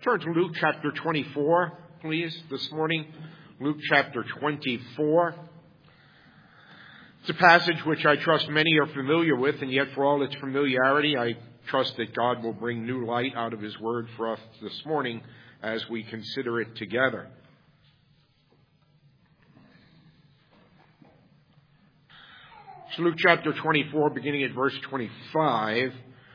Turn to Luke chapter 24, please, this morning. Luke chapter 24. It's a passage which I trust many are familiar with, and yet for all its familiarity, I trust that God will bring new light out of His Word for us this morning as we consider it together. So Luke chapter 24, beginning at verse 25.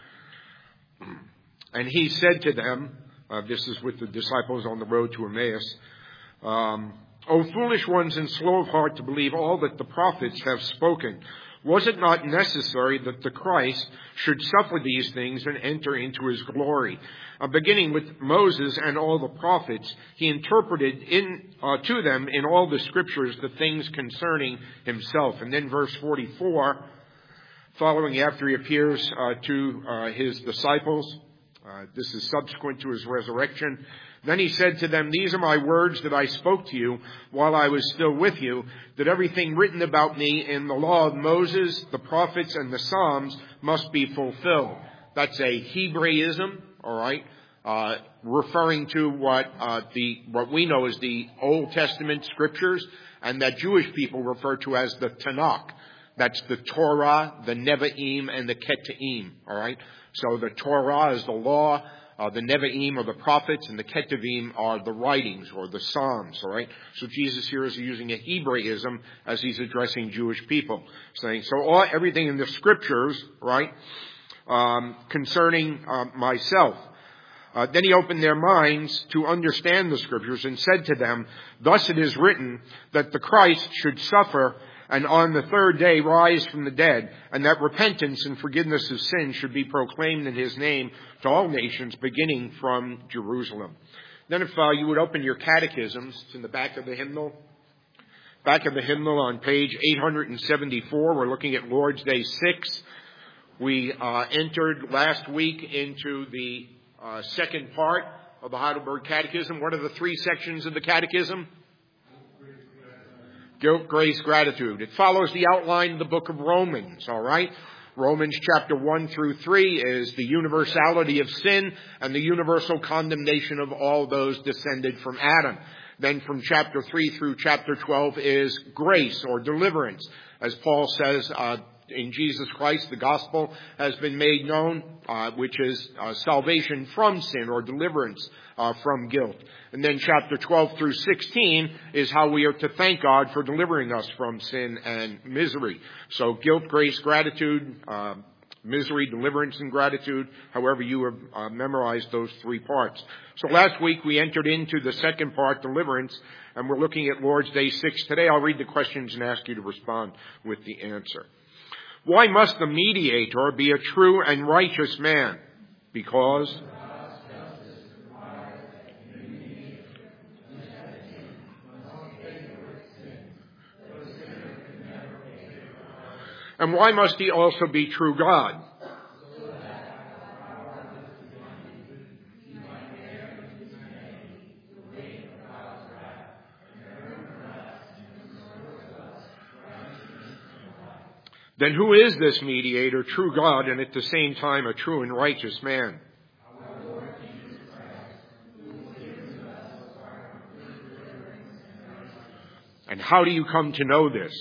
And he said to them, this is with the disciples on the road to Emmaus, O foolish ones and slow of heart to believe all that the prophets have spoken. Was it not necessary that the Christ should suffer these things and enter into his glory? Beginning with Moses and all the prophets, he interpreted to them in all the scriptures the things concerning himself. And then verse 44, following after he appears to his disciples, this is subsequent to his resurrection. Then he said to them, These are my words that I spoke to you while I was still with you, that everything written about me in the law of Moses, the prophets, and the Psalms must be fulfilled. That's a Hebraism, all right, referring to what we know as the Old Testament scriptures, and that Jewish people refer to as the Tanakh. That's the Torah, the Nevi'im, and the Ketuvim, all right? So the Torah is the law, the Nevi'im are the prophets, and the Ketuvim are the writings or the Psalms, all right? So Jesus here is using a Hebraism as he's addressing Jewish people, saying, everything in the scriptures, right, concerning myself. Then he opened their minds to understand the scriptures and said to them, Thus it is written that the Christ should suffer and on the third day rise from the dead, and that repentance and forgiveness of sins should be proclaimed in his name to all nations, beginning from Jerusalem. Then if you would open your catechisms, it's in the back of the hymnal. Back of the hymnal on page 874, we're looking at Lord's Day 6. We entered last week into the second part of the Heidelberg Catechism. What are the three sections of the Catechism? Guilt, grace, gratitude. It follows the outline of the book of Romans, all right? Romans chapter 1 through 3 is the universality of sin and the universal condemnation of all those descended from Adam. Then from chapter 3 through chapter 12 is grace or deliverance. As Paul says, in Jesus Christ, the gospel has been made known, which is salvation from sin or deliverance from guilt. And then chapter 12 through 16 is how we are to thank God for delivering us from sin and misery. So guilt, grace, gratitude, misery, deliverance, and gratitude, however you have memorized those three parts. So last week we entered into the second part, deliverance, and we're looking at Lord's Day 6. Today I'll read the questions and ask you to respond with the answer. Why must the mediator be a true and righteous man? Because and why must he also be true God? Then who is this mediator, true God, and at the same time a true and righteous man? And how do you come to know this?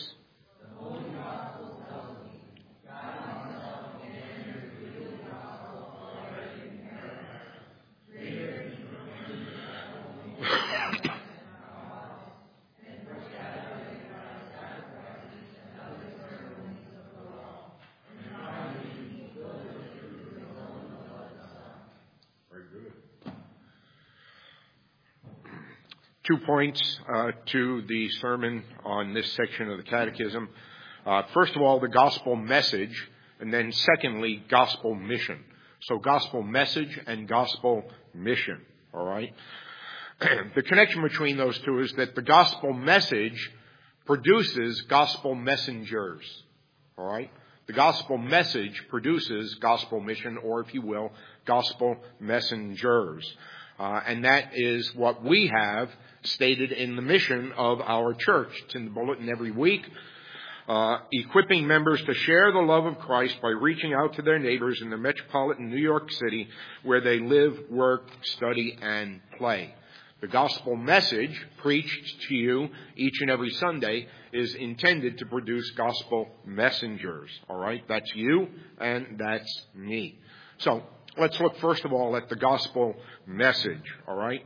Two points to the sermon on this section of the Catechism. First of all, the gospel message, and then secondly, gospel mission. So gospel message and gospel mission, all right? The connection between those two is that the gospel message produces gospel messengers, all right? The gospel message produces gospel mission, or if you will, gospel messengers. And that is what we have stated in the mission of our church. It's in the bulletin every week. equipping members to share the love of Christ by reaching out to their neighbors in the metropolitan New York City where they live, work, study, and play. The gospel message preached to you each and every Sunday is intended to produce gospel messengers. All right? That's you and that's me. So let's look first of all at the gospel message. All right?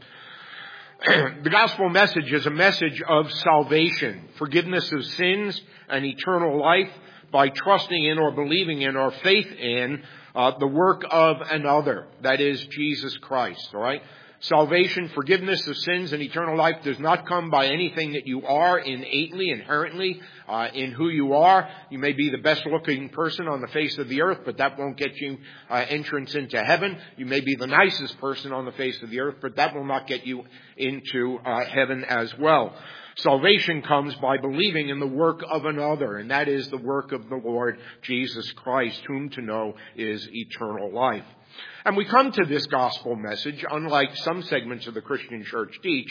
The gospel message is a message of salvation, forgiveness of sins, and eternal life by trusting in or believing in or faith in the work of another, that is Jesus Christ. All right? Salvation, forgiveness of sins, and eternal life does not come by anything that you are innately, inherently, in who you are. You may be the best looking person on the face of the earth, but that won't get you entrance into heaven. You may be the nicest person on the face of the earth, but that will not get you into heaven as well. Salvation comes by believing in the work of another, and that is the work of the Lord Jesus Christ, whom to know is eternal life. And we come to this gospel message, unlike some segments of the Christian church teach,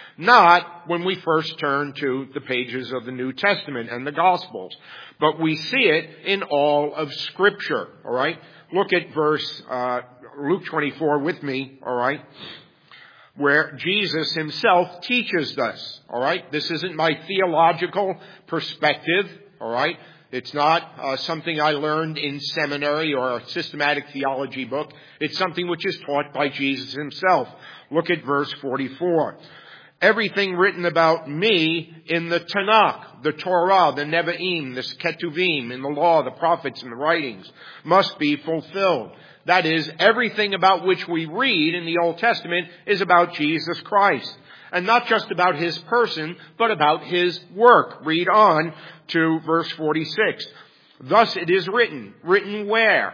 not when we first turn to the pages of the New Testament and the Gospels, but we see it in all of Scripture, all right? Look at Luke 24 with me, all right, where Jesus himself teaches us, all right? This isn't my theological perspective, all right? It's not something I learned in seminary or a systematic theology book. It's something which is taught by Jesus himself. Look at verse 44. Everything written about me in the Tanakh, the Torah, the Nevi'im, the Ketuvim, in the law, the prophets, and the writings, must be fulfilled. That is, everything about which we read in the Old Testament is about Jesus Christ. And not just about his person, but about his work. Read on to verse 46. Thus it is written. Written where?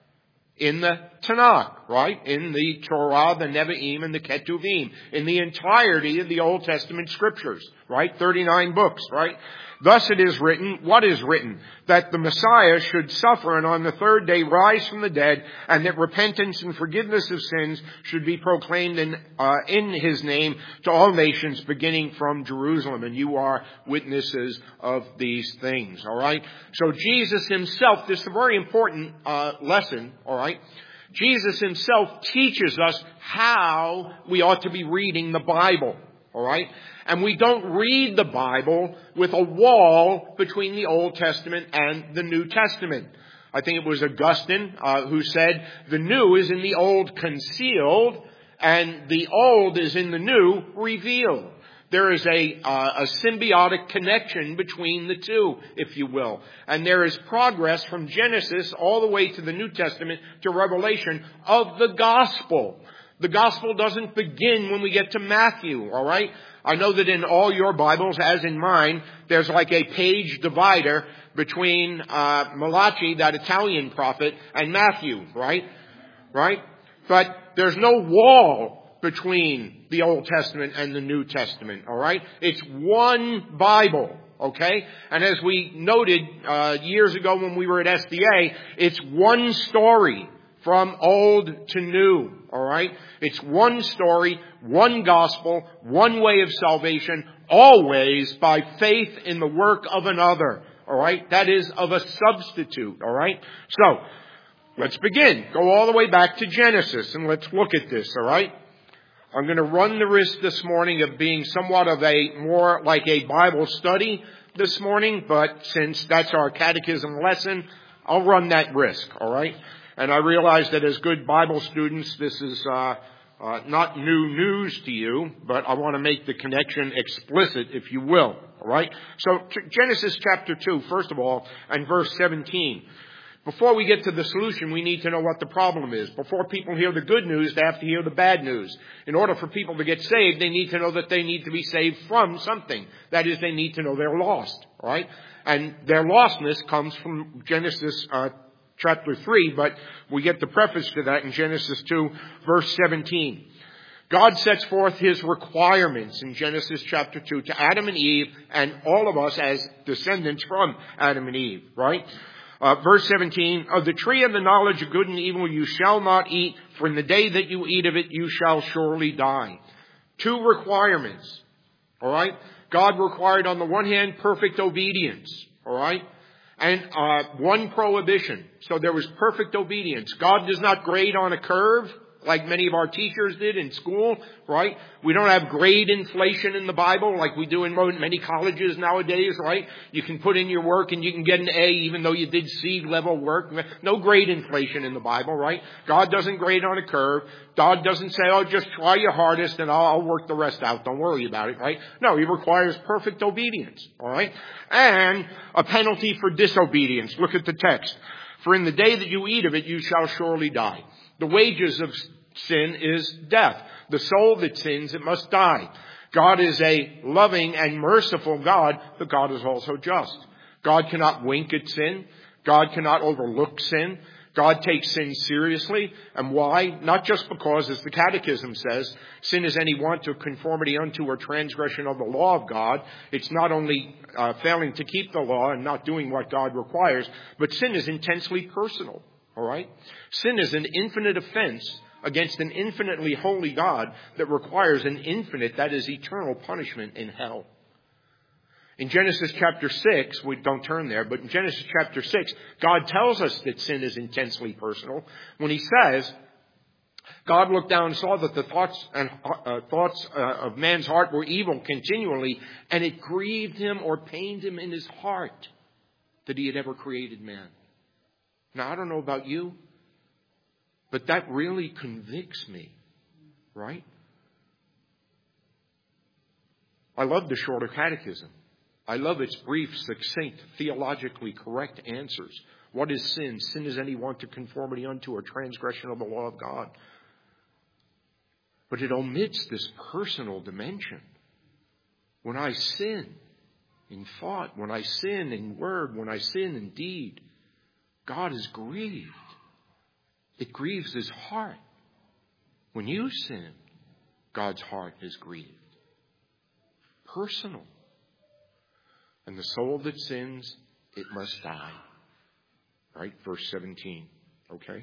In the Tanakh, right? In the Torah, the Nevi'im, and the Ketuvim. In the entirety of the Old Testament scriptures, right? 39 books, right? Thus it is written, what is written? That the Messiah should suffer and on the third day rise from the dead, and that repentance and forgiveness of sins should be proclaimed in his name to all nations, beginning from Jerusalem. And you are witnesses of these things, all right? So Jesus himself, this is a very important lesson, all right? Jesus himself teaches us how we ought to be reading the Bible, all right? And we don't read the Bible with a wall between the Old Testament and the New Testament. I think it was Augustine who said, the new is in the old concealed, and the old is in the new revealed. There is a symbiotic connection between the two, if you will. And there is progress from Genesis all the way to the New Testament to Revelation of the gospel. The gospel doesn't begin when we get to Matthew, all right? I know that in all your Bibles, as in mine, there's like a page divider between Malachi, that Italian prophet, and Matthew, right? Right? But there's no wall between the Old Testament and the New Testament, all right? It's one Bible, okay? And as we noted years ago when we were at SDA, it's one story from old to new, all right? It's one story, one gospel, one way of salvation, always by faith in the work of another, all right? That is, of a substitute, all right? So, let's begin. Go all the way back to Genesis and let's look at this, all right? I'm going to run the risk this morning of being somewhat of a more like a Bible study this morning, but since that's our catechism lesson, I'll run that risk, all right? And I realize that as good Bible students, this is not new news to you, but I want to make the connection explicit, if you will. All right? So Genesis chapter 2, first of all, and verse 17. Before we get to the solution, we need to know what the problem is. Before people hear the good news, they have to hear the bad news. In order for people to get saved, they need to know that they need to be saved from something. That is, they need to know they're lost. All right? And their lostness comes from Genesis chapter 3, but we get the preface to that in Genesis 2, verse 17. God sets forth his requirements in Genesis chapter 2 to Adam and Eve and all of us as descendants from Adam and Eve, right? Verse 17, of the tree of the knowledge of good and evil you shall not eat, for in the day that you eat of it you shall surely die. Two requirements, all right? God required on the one hand perfect obedience, all right? and one prohibition. So there was perfect obedience. God does not grade on a curve like many of our teachers did in school, right? We don't have grade inflation in the Bible like we do in many colleges nowadays, right? You can put in your work and you can get an A even though you did C level work. No grade inflation in the Bible, right? God doesn't grade on a curve. God doesn't say, oh, just try your hardest and I'll work the rest out. Don't worry about it, right? No, He requires perfect obedience, all right? And a penalty for disobedience. Look at the text. For in the day that you eat of it, you shall surely die. The wages of sin is death. The soul that sins, it must die. God is a loving and merciful God, but God is also just. God cannot wink at sin. God cannot overlook sin. God takes sin seriously. And why? Not just because, as the Catechism says, sin is any want of conformity unto or transgression of the law of God. It's not only failing to keep the law and not doing what God requires, but sin is intensely personal. All right? Sin is an infinite offense against an infinitely holy God that requires an infinite, that is eternal punishment in hell. In Genesis chapter 6, we don't turn there, but in Genesis chapter 6, God tells us that sin is intensely personal when He says, God looked down and saw that the thoughts of man's heart were evil continually, and it grieved Him or pained Him in His heart that He had ever created man. Now, I don't know about you, but that really convicts me, right? I love the Shorter Catechism. I love its brief, succinct, theologically correct answers. What is sin? Sin is any want of conformity unto or transgression of the law of God. But it omits this personal dimension. When I sin in thought, when I sin in word, when I sin in deed, God is grieved. It grieves His heart. When you sin, God's heart is grieved. Personal. And the soul that sins, it must die. Right? Verse 17. Okay?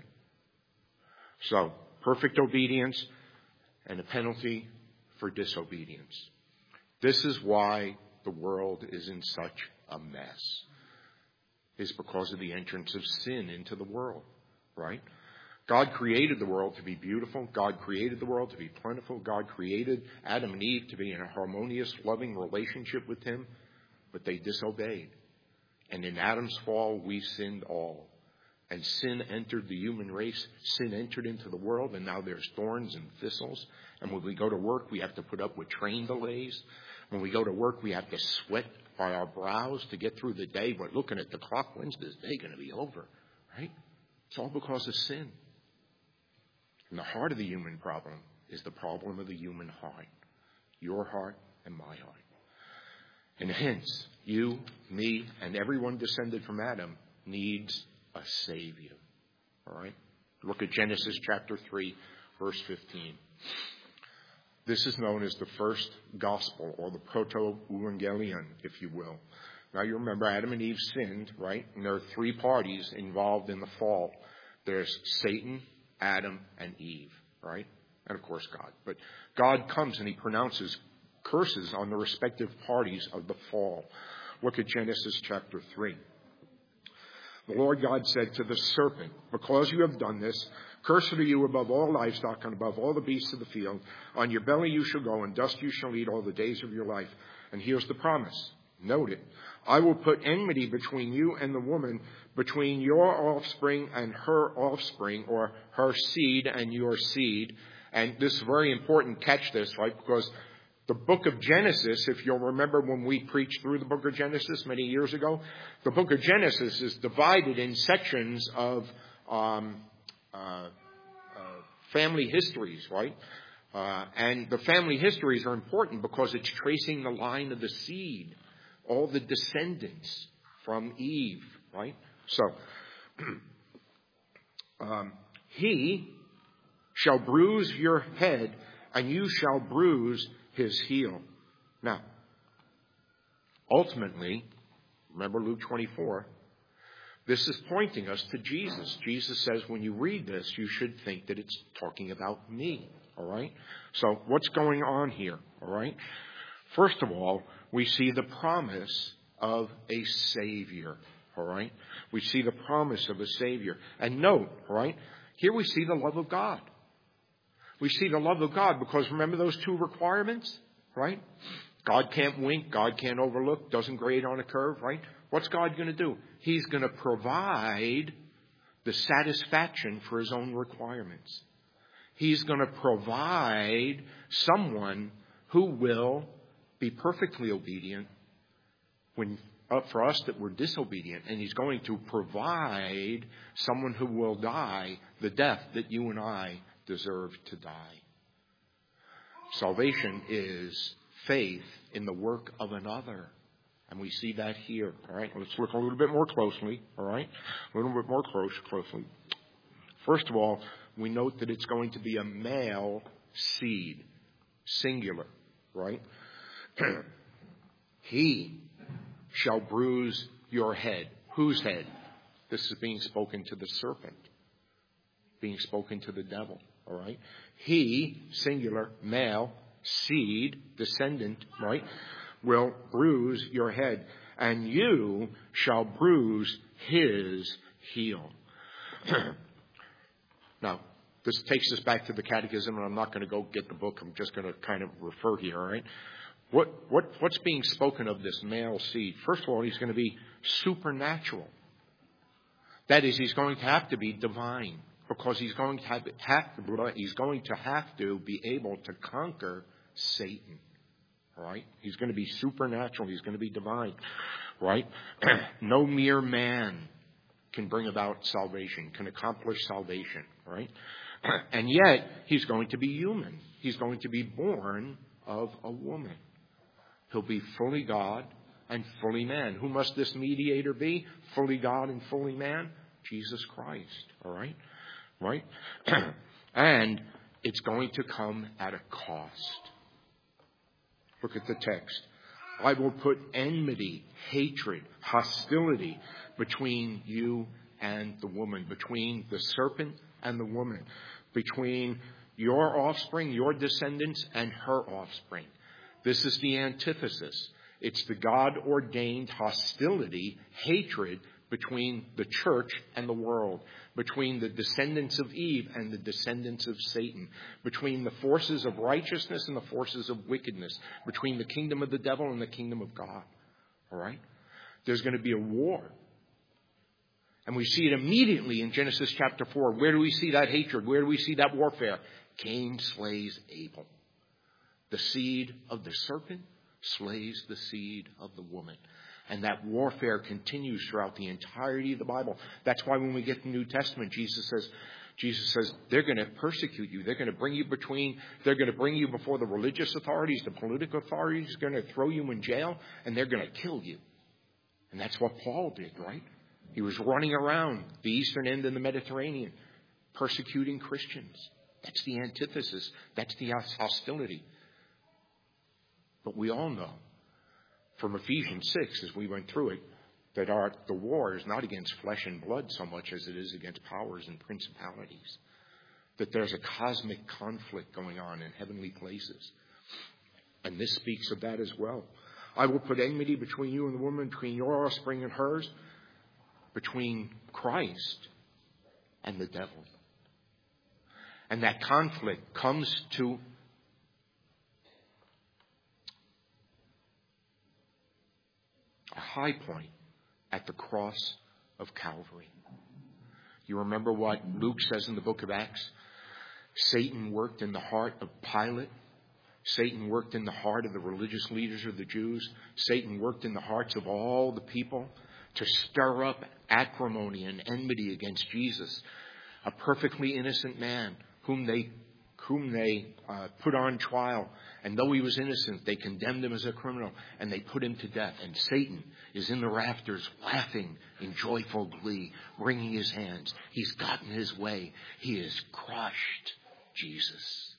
So, perfect obedience and a penalty for disobedience. This is why the world is in such a mess. It's because of the entrance of sin into the world. Right? God created the world to be beautiful. God created the world to be plentiful. God created Adam and Eve to be in a harmonious, loving relationship with Him. But they disobeyed. And in Adam's fall, we sinned all. And sin entered the human race. Sin entered into the world. And now there's thorns and thistles. And when we go to work, we have to put up with train delays. When we go to work, we have to sweat by our brows to get through the day. But looking at the clock, when's this day going to be over? Right? It's all because of sin. And the heart of the human problem is the problem of the human heart. Your heart and my heart. And hence, you, me, and everyone descended from Adam needs a Savior. All right? Look at Genesis chapter 3, verse 15. This is known as the first gospel, or the proto-evangelion, if you will. Now, you remember Adam and Eve sinned, right? And there are three parties involved in the fall. There's Satan, Adam, and Eve, right? And, of course, God. But God comes and He pronounces curses on the respective parties of the fall. Look at Genesis chapter 3. The Lord God said to the serpent, because you have done this, cursed are you above all livestock and above all the beasts of the field. On your belly you shall go, and dust you shall eat all the days of your life. And here's the promise. Note it. I will put enmity between you and the woman, between your offspring and her offspring, or her seed and your seed. And this is very important. Catch this, right? Because the book of Genesis, if you'll remember when we preached through the book of Genesis many years ago, the book of Genesis is divided in sections of family histories, right? And the family histories are important because it's tracing the line of the seed, all the descendants from Eve, right? So, he shall bruise your head, and you shall bruise his heel. Now, ultimately, remember Luke 24, this is pointing us to Jesus. Jesus says when you read this, you should think that it's talking about me. All right? So what's going on here? All right? First of all, we see the promise of a Savior. All right? We see the promise of a Savior. And note, all right, here we see the love of God. We see the love of God because remember those two requirements, right? God can't wink. God can't overlook. Doesn't grade on a curve, right? What's God going to do? He's going to provide the satisfaction for his own requirements. He's going to provide someone who will be perfectly obedient for us that were disobedient. And he's going to provide someone who will die the death that you and I deserve to die. Salvation is faith in the work of another. And we see that here. All right, let's look a little bit more closely. All right, a little bit more closely. First of all, we note that it's going to be a male seed, singular, right? He shall bruise your head. Whose head? This is being spoken to the serpent, being spoken to the devil. All right, he, singular, male, seed, descendant, right, will bruise your head, and you shall bruise his heel. Now, this takes us back to the catechism, and I'm not going to go get the book. I'm just going to kind of refer here, all right? What's being spoken of this male seed? First of all, he's going to be supernatural. That is, he's going to have to be divine, because he's going to have to be able to conquer Satan. All right? He's going to be supernatural. He's going to be divine. Right? No mere man can bring about salvation, can accomplish salvation. Right? And yet, he's going to be human. He's going to be born of a woman. He'll be fully God and fully man. Who must this mediator be? Fully God and fully man? Jesus Christ. All right? Right? And it's going to come at a cost. Look at the text. I will put enmity, hatred, hostility between you and the woman, between the serpent and the woman, between your offspring, your descendants, and her offspring. This is the antithesis. It's the God-ordained hostility, hatred between the church and the world, between the descendants of Eve and the descendants of Satan, between the forces of righteousness and the forces of wickedness, between the kingdom of the devil and the kingdom of God. All right? There's going to be a war. And we see it immediately in Genesis chapter 4. Where do we see that hatred? Where do we see that warfare? Cain slays Abel. The seed of the serpent slays the seed of the woman. And that warfare continues throughout the entirety of the Bible. That's why when we get the New Testament, Jesus says, they're going to persecute you. They're going to bring you before the religious authorities, the political authorities. They're going to throw you in jail, and they're going to kill you. And that's what Paul did, right? He was running around the eastern end of the Mediterranean, persecuting Christians. That's the antithesis. That's the hostility. But we all know from Ephesians 6, as we went through it, that the war is not against flesh and blood so much as it is against powers and principalities. That there's a cosmic conflict going on in heavenly places. And this speaks of that as well. I will put enmity between you and the woman, between your offspring and hers, between Christ and the devil. And that conflict comes to a high point at the cross of Calvary. You remember what Luke says in the book of Acts? Satan worked in the heart of Pilate. Satan worked in the heart of the religious leaders of the Jews. Satan worked in the hearts of all the people to stir up acrimony and enmity against Jesus, a perfectly innocent man whom they put on trial. And though he was innocent, they condemned him as a criminal and they put him to death. And Satan is in the rafters laughing in joyful glee, wringing his hands. He's gotten his way. He has crushed Jesus.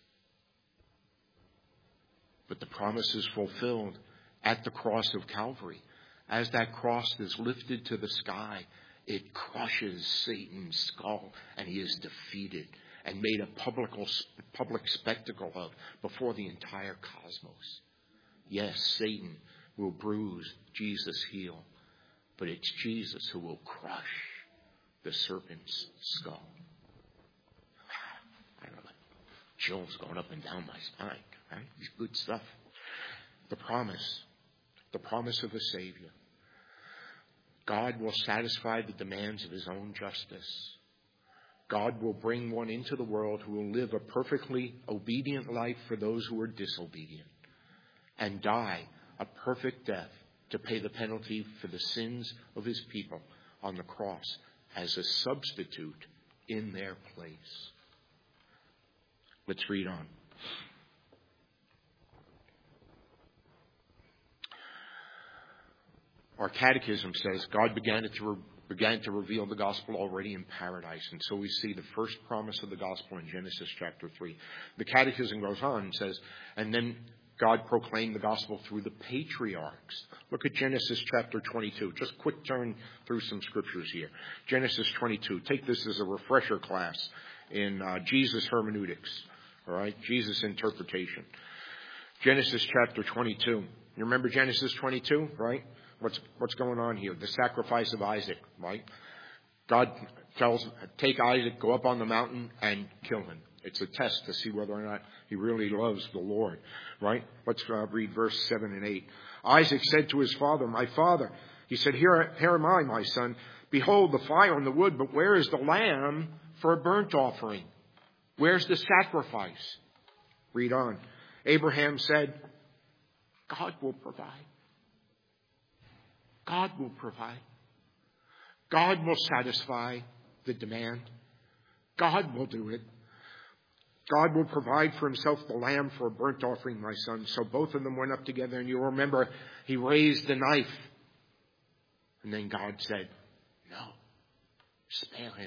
But the promise is fulfilled at the cross of Calvary. As that cross is lifted to the sky, it crushes Satan's skull and he is defeated and made a public spectacle of before the entire cosmos. Yes, Satan will bruise Jesus' heel. but it's Jesus who will crush the serpent's skull. I don't know, chills going up and down my spine. Right? It's good stuff. The promise of a Savior. God will satisfy the demands of his own justice. God will bring one into the world who will live a perfectly obedient life for those who are disobedient and die a perfect death to pay the penalty for the sins of his people on the cross as a substitute in their place. Let's read on. Our catechism says God began to reveal the gospel already in paradise. And so we see the first promise of the gospel in Genesis chapter 3. The catechism goes on and says, and then God proclaimed the gospel through the patriarchs. Look at Genesis chapter 22. Just quick turn through some scriptures here. Genesis 22. Take this as a refresher class in Jesus hermeneutics. All right? Jesus interpretation. Genesis chapter 22. You remember Genesis 22, right? What's going on here? The sacrifice of Isaac, right? God tells, take Isaac, go up on the mountain and kill him. It's a test to see whether or not he really loves the Lord, right? Let's read verse 7 and 8. Isaac said to his father, my father. He said, here am I, my son. Behold the fire and the wood, but where is the lamb for a burnt offering? Where's the sacrifice? Read on. Abraham said, God will provide. God will provide. God will satisfy the demand. God will do it. God will provide for himself the lamb for a burnt offering, my son. So both of them went up together, and you'll remember he raised the knife. And then God said, no, spare him.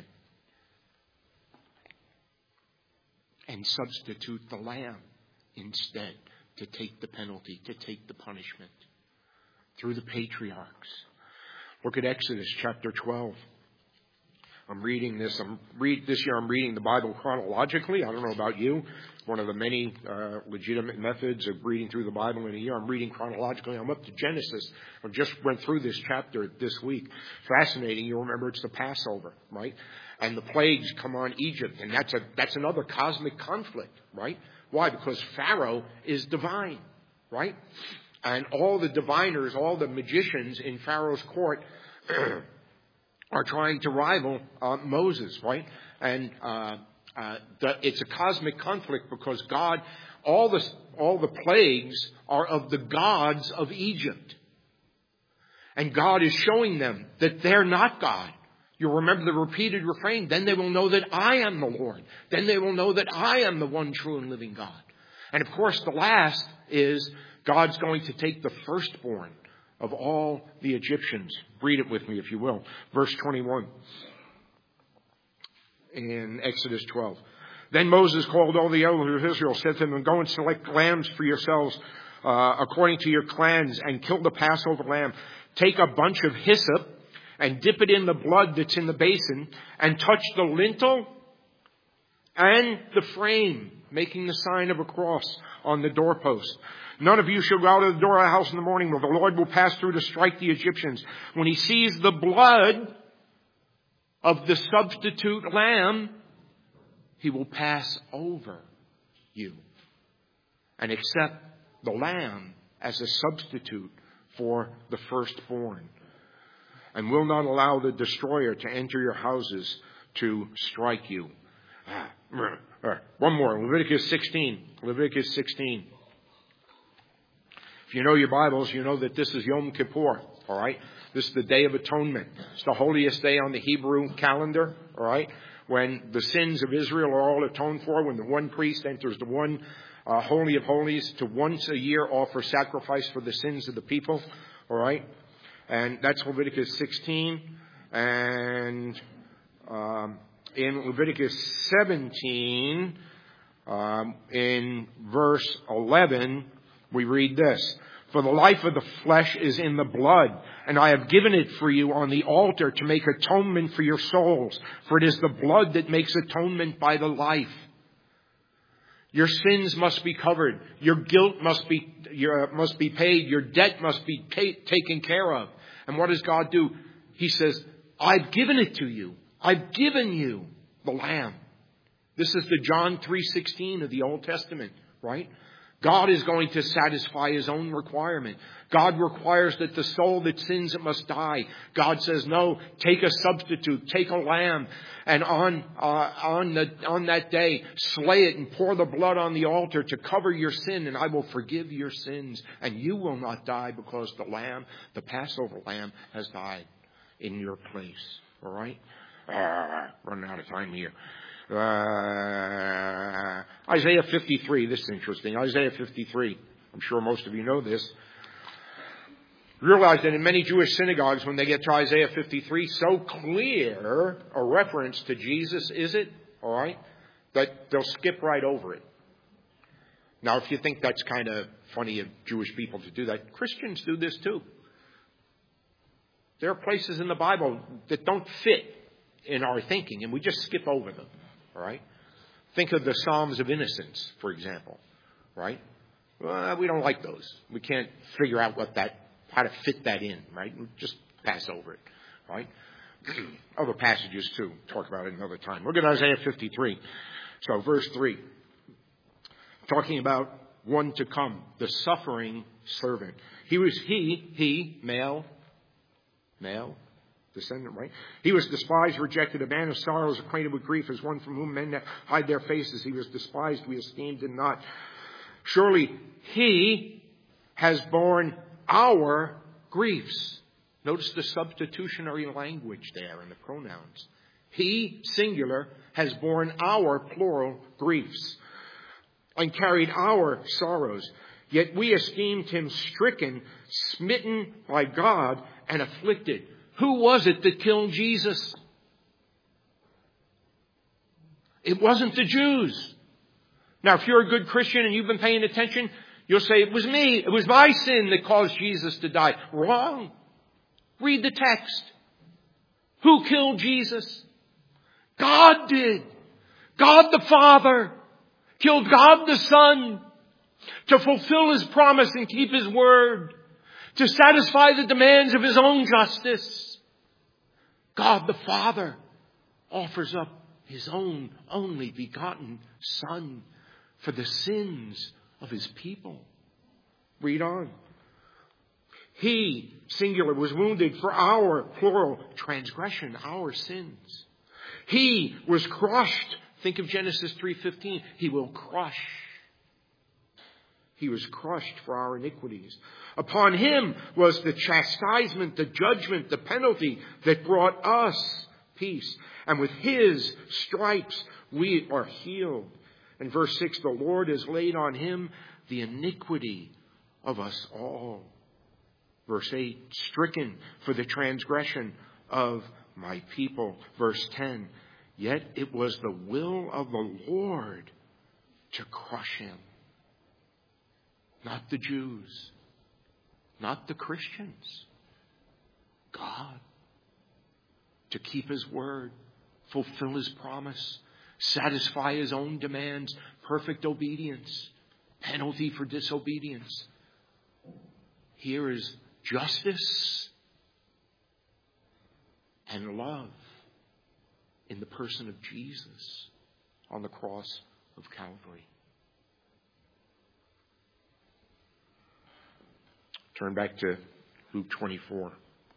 And substitute the lamb instead to take the penalty, to take the punishment. Through the patriarchs. Look at Exodus chapter 12. I'm reading this. This year I'm reading the Bible chronologically. I don't know about you. One of the many legitimate methods of reading through the Bible in a year. I'm reading chronologically. I'm up to Genesis. I just went through this chapter this week. Fascinating. You'll remember it's the Passover, right? And the plagues come on Egypt. And that's another cosmic conflict, right? Why? Because Pharaoh is divine, right? And all the diviners, all the magicians in Pharaoh's court are trying to rival Moses, right? And it's a cosmic conflict because God, all the plagues are of the gods of Egypt. And God is showing them that they're not God. You'll remember the repeated refrain, then they will know that I am the Lord. Then they will know that I am the one true and living God. And of course, the last is God's going to take the firstborn of all the Egyptians. Read it with me, if you will. Verse 21 in Exodus 12. Then Moses called all the elders of Israel, said to them, go and select lambs for yourselves according to your clans, and kill the Passover lamb. Take a bunch of hyssop and dip it in the blood that's in the basin, and touch the lintel and the frame, making the sign of a cross on the doorpost. None of you shall go out of the door of the house in the morning, where the Lord will pass through to strike the Egyptians. When he sees the blood of the substitute lamb, he will pass over you and accept the lamb as a substitute for the firstborn, and will not allow the destroyer to enter your houses to strike you. One more, Leviticus 16. Leviticus 16. If you know your Bibles, you know that this is Yom Kippur, all right? This is the Day of Atonement. It's the holiest day on the Hebrew calendar, all right? When the sins of Israel are all atoned for, when the one priest enters the one Holy of Holies to once a year offer sacrifice for the sins of the people, all right? And that's Leviticus 16. And in Leviticus 17, in verse 11, we read this. For the life of the flesh is in the blood, and I have given it for you on the altar to make atonement for your souls. For it is the blood that makes atonement by the life. Your sins must be covered. Your guilt must be paid. Your debt must be taken care of. And what does God do? He says, I've given it to you. I've given you the Lamb. This is the John 3:16 of the Old Testament, right? God is going to satisfy His own requirement. God requires that the soul that sins, it must die. God says, no, take a substitute, take a lamb, and on that day, slay it and pour the blood on the altar to cover your sin, and I will forgive your sins, and you will not die because the lamb, the Passover lamb, has died in your place. All right? Running out of time here. Isaiah 53, this is interesting. Isaiah 53, I'm sure most of you know this. Realize that in many Jewish synagogues, when they get to Isaiah 53, so clear a reference to Jesus is it, all right, that they'll skip right over it. Now, if you think that's kind of funny of Jewish people to do that, Christians do this too. There are places in the Bible that don't fit in our thinking, and we just skip over them. All right? Think of the Psalms of Innocence, for example. Right? Well, we don't like those. We can't figure out how to fit that in. Right? We just pass over it. Right? Other passages too. Talk about it another time. Look at Isaiah 53. So, verse 3. Talking about one to come, the suffering servant. He, male, descendant, right? He was despised, rejected, a man of sorrows, acquainted with grief, as one from whom men hide their faces. He was despised, we esteemed him not. Surely he has borne our griefs. Notice the substitutionary language there in the pronouns. He, singular, has borne our, plural, griefs and carried our sorrows. Yet we esteemed him stricken, smitten by God, and afflicted. Who was it that killed Jesus? It wasn't the Jews. Now, if you're a good Christian and you've been paying attention, you'll say, it was me. It was my sin that caused Jesus to die. Wrong. Read the text. Who killed Jesus? God did. God the Father killed God the Son to fulfill His promise and keep His word, to satisfy the demands of His own justice. God the Father offers up His own only begotten Son for the sins of His people. Read on. He, singular, was wounded for our, plural, transgression, our sins. He was crushed. Think of Genesis 3:15. He will crush. He was crushed for our iniquities. Upon Him was the chastisement, the judgment, the penalty that brought us peace. And with His stripes we are healed. In verse 6, the Lord has laid on Him the iniquity of us all. Verse 8, stricken for the transgression of my people. Verse 10, yet it was the will of the Lord to crush Him. Not the Jews. Not the Christians. God. To keep His word. Fulfill His promise. Satisfy His own demands. Perfect obedience. Penalty for disobedience. Here is justice and love in the person of Jesus on the cross of Calvary. Turn back to Luke 24.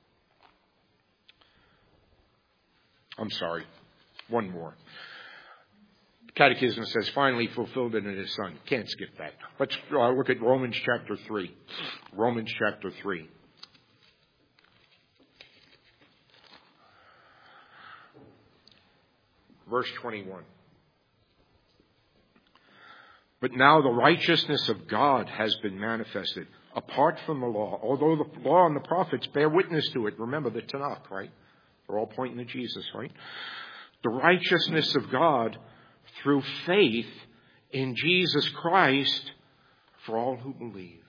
I'm sorry. One more. The Catechism says, finally fulfilled it in His Son. Can't skip that. Let's look at Romans chapter 3. Romans chapter 3. Verse 21. But now the righteousness of God has been manifested apart from the law, although the law and the prophets bear witness to it. Remember the Tanakh, right? They're all pointing to Jesus, right? The righteousness of God through faith in Jesus Christ for all who believe.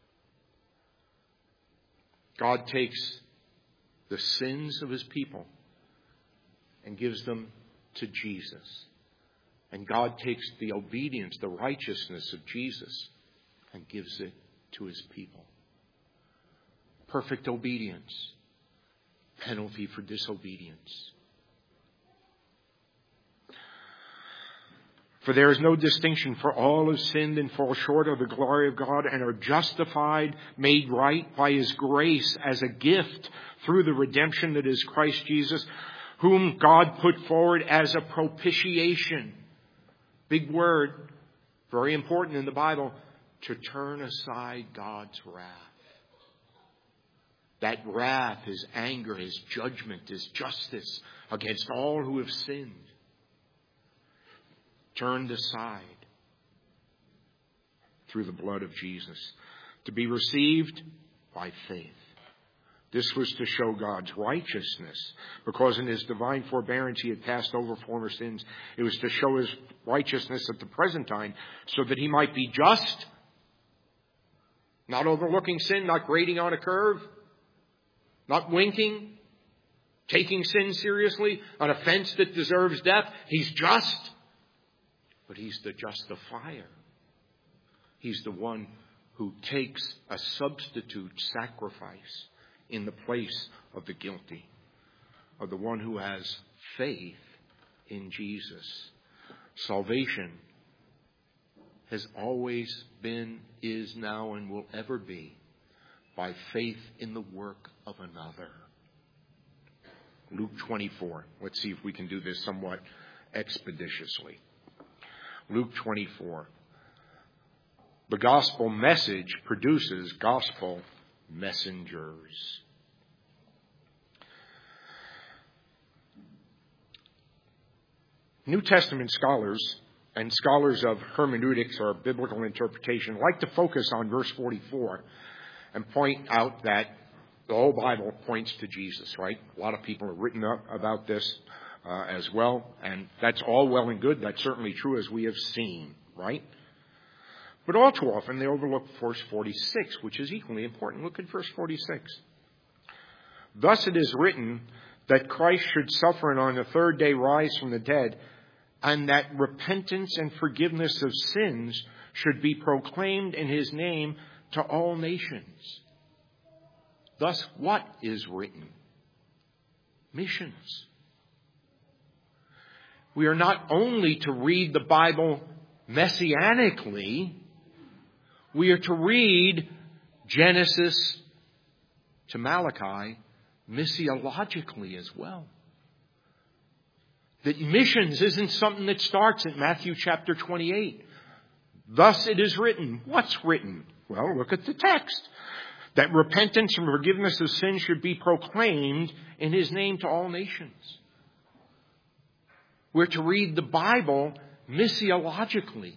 God takes the sins of His people and gives them to Jesus. And God takes the obedience, the righteousness of Jesus, and gives it to His people. Perfect obedience penalty for disobedience. For there is no distinction, for all have sinned and fall short of the glory of God and are justified, made right by His grace as a gift through the redemption that is Christ Jesus, whom God put forward as a propitiation. Big word, very important in the Bible, to turn aside God's wrath. That wrath, His anger, His judgment, His justice against all who have sinned. Turned aside through the blood of Jesus, to be received by faith. This was to show God's righteousness, because in His divine forbearance He had passed over former sins. It was to show His righteousness at the present time, so that He might be just, not overlooking sin, not grading on a curve, not winking, taking sin seriously, an offense that deserves death. He's just. But He's the justifier. He's the one who takes a substitute sacrifice in the place of the guilty, of the one who has faith in Jesus. Salvation has always been, is now, and will ever be by faith in the work of another. Luke 24. Let's see if we can do this somewhat expeditiously. Luke 24. The gospel message produces gospel messengers. New Testament scholars and scholars of hermeneutics or biblical interpretation like to focus on verse 44 and point out that the whole Bible points to Jesus, right? A lot of people have written up about this as well, and that's all well and good. That's certainly true, as we have seen, right? But all too often they overlook verse 46, which is equally important. Look at verse 46. Thus it is written that Christ should suffer and on the third day rise from the dead, and that repentance and forgiveness of sins should be proclaimed in His name to all nations. Thus, what is written? Missions. We are not only to read the Bible messianically, we are to read Genesis to Malachi missiologically as well. That missions isn't something that starts at Matthew chapter 28. Thus it is written. What's written? Well, look at the text. That repentance and forgiveness of sin should be proclaimed in His name to all nations. We're to read the Bible missiologically,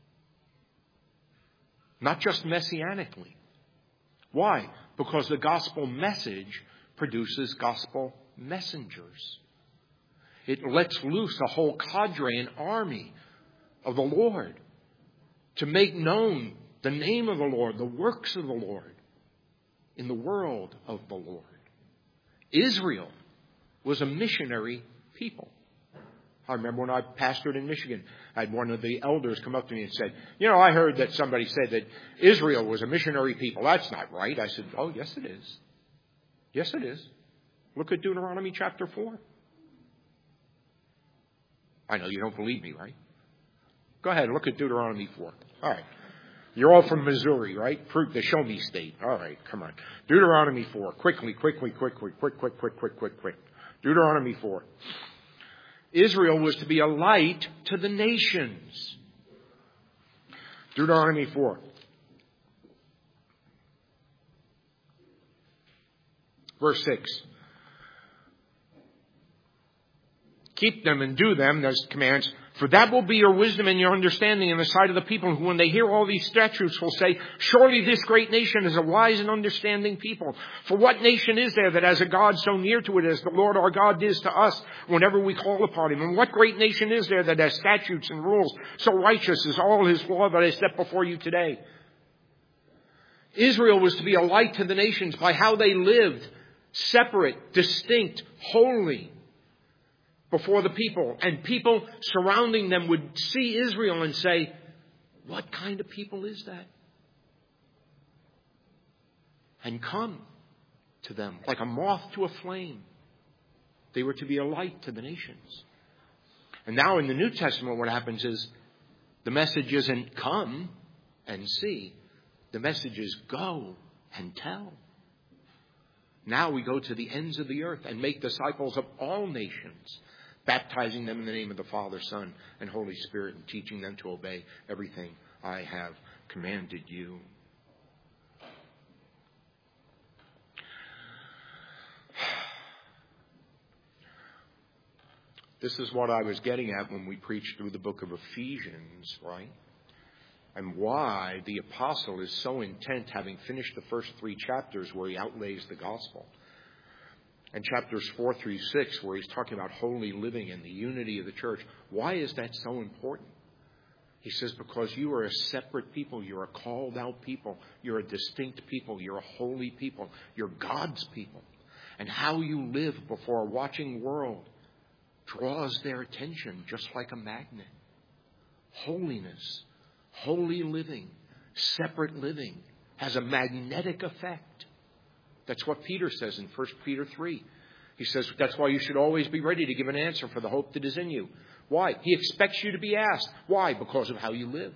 not just messianically. Why? Because the gospel message produces gospel messengers. It lets loose a whole cadre, an army of the Lord, to make known the name of the Lord, the works of the Lord in the world of the Lord. Israel was a missionary people. I remember when I pastored in Michigan, I had one of the elders come up to me and said, I heard that somebody said that Israel was a missionary people. That's not right. I said, oh, yes, it is. Yes, it is. Look at Deuteronomy chapter 4. I know you don't believe me, right? Go ahead, look at Deuteronomy 4. All right. You're all from Missouri, right? The show me state. All right, come on. Deuteronomy 4. Quick. Deuteronomy 4. Israel was to be a light to the nations. Deuteronomy 4. Verse 6. Keep them and do them, those commands, for that will be your wisdom and your understanding in the sight of the people who, when they hear all these statutes, will say, surely this great nation is a wise and understanding people. For what nation is there that has a God so near to it as the Lord our God is to us whenever we call upon Him? And what great nation is there that has statutes and rules so righteous as all His law that I set before you today? Israel was to be a light to the nations by how they lived, separate, distinct, holy, before the people, and people surrounding them would see Israel and say, what kind of people is that? And come to them, like a moth to a flame. They were to be a light to the nations. And now in the New Testament, what happens is the message isn't come and see. The message is go and tell. Now we go to the ends of the earth and make disciples of all nations, baptizing them in the name of the Father, Son, and Holy Spirit, and teaching them to obey everything I have commanded you. This is what I was getting at when we preached through the book of Ephesians, right? And why the apostle is so intent, having finished the first 3 chapters where he outlays the gospel, and chapters 4 through 6 where he's talking about holy living and the unity of the church. Why is that so important? He says, because you are a separate people. You're a called out people. You're a distinct people. You're a holy people. You're God's people. And how you live before a watching world draws their attention just like a magnet. Holiness, holy living, separate living has a magnetic effect. That's what Peter says in 1 Peter 3. He says that's why you should always be ready to give an answer for the hope that is in you. Why? He expects you to be asked. Why? Because of how you live.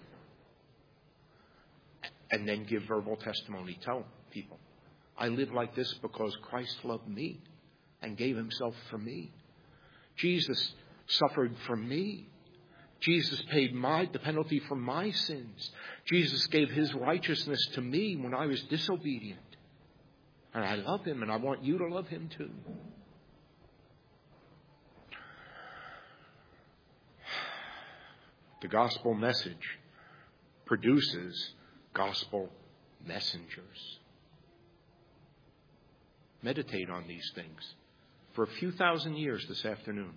And then give verbal testimony. Tell people, I live like this because Christ loved me and gave himself for me. Jesus suffered for me. Jesus paid the penalty for my sins. Jesus gave his righteousness to me when I was disobedient. And I love him, and I want you to love him too. The gospel message produces gospel messengers. Meditate on these things for a few thousand years this afternoon.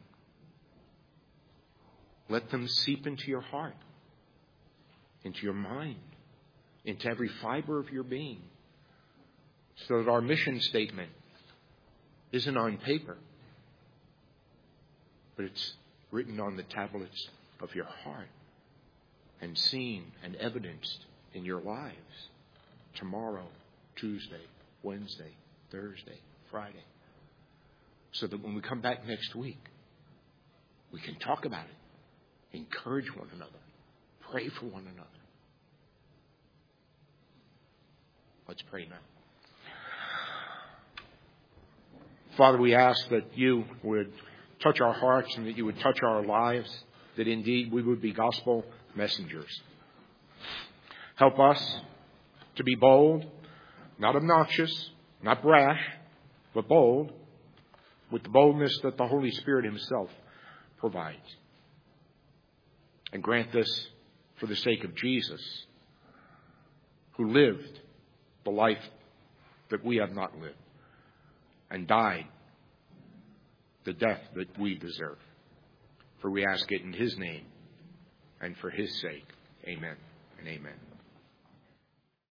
Let them seep into your heart, into your mind, into every fiber of your being, so that our mission statement isn't on paper, but it's written on the tablets of your heart and seen and evidenced in your lives tomorrow, Tuesday, Wednesday, Thursday, Friday, so that when we come back next week, we can talk about it, encourage one another, pray for one another. Let's pray now. Father, we ask that you would touch our hearts and that you would touch our lives, that indeed we would be gospel messengers. Help us to be bold, not obnoxious, not brash, but bold, with the boldness that the Holy Spirit himself provides. And grant this for the sake of Jesus, who lived the life that we have not lived and died the death that we deserve. For we ask it in his name and for his sake. Amen and amen.